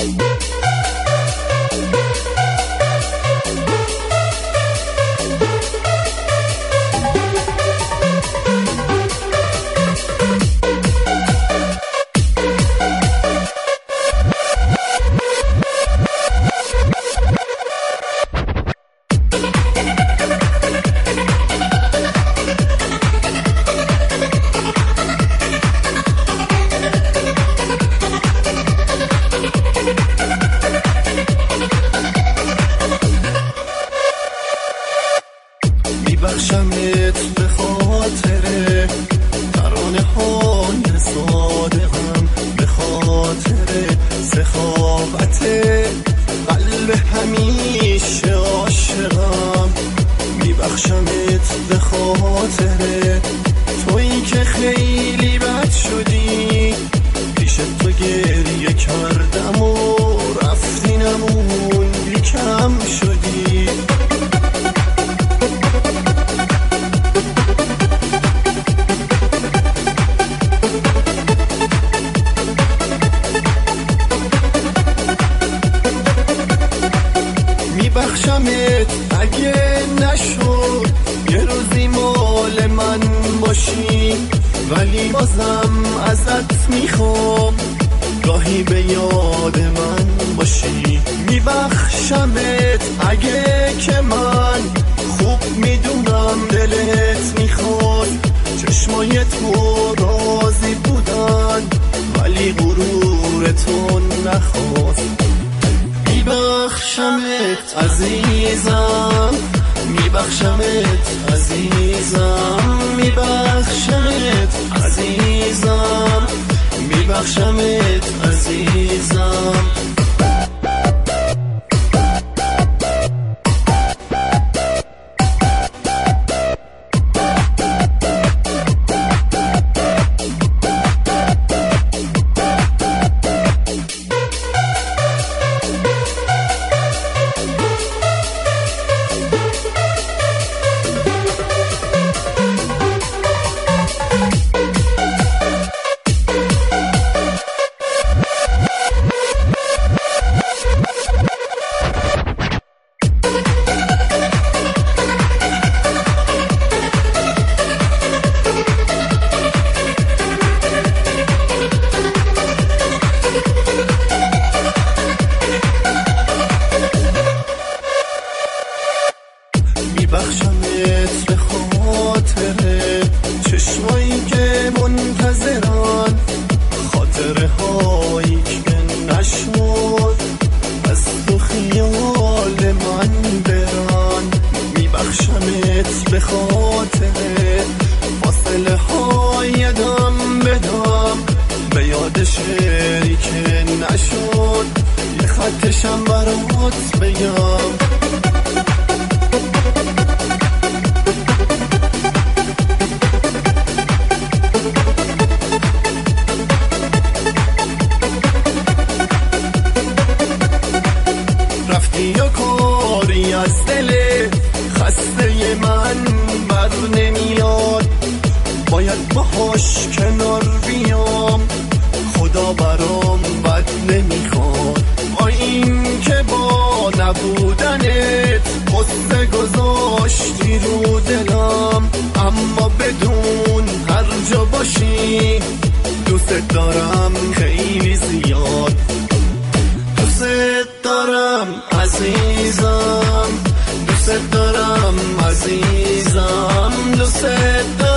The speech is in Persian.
میبخشمت به خاطر ترانه های صادقم، به خاطر سخاوت قلب همیشه عاشقم. میبخشمت به خاطر تویی که خیلی بد شدی، پیش تو گریه کردم و رفتی نموندی کم شدی. میبخشمت اگه نشد یه روزی مال من باشی، ولی بازم ازت میخوام گاهی به یاد من باشی. میبخشمت اگه که من خوب میدونم دلت میخواد چشمای تو راضی بودن، ولی غرور تو نخواست. میبخشمت عزیزم، میبخشمت عزیزم، میبخشمت عزیزم، میبخشمت عزیزم. میبخشمت به خاطر چشمایی که منتظران، خاطره هایی که نشد از تو خیال من بران. میبخشمت به خاطر فاصله های دم به دم، به یاد شعری که نشد یه خطشم برات بگم. رفتی یا کاری از دل خسته من بر نمیاد، باید باهاش کنار بیام، خدا برام بد نمیخواد. این که با نبودنت قصه گذاشتی رو دلم، اما بدون هر جا باشی دوست دارم خیلی زیاد. دوست دارم عزیزم، دوست دارم عزیزم، دوست دارم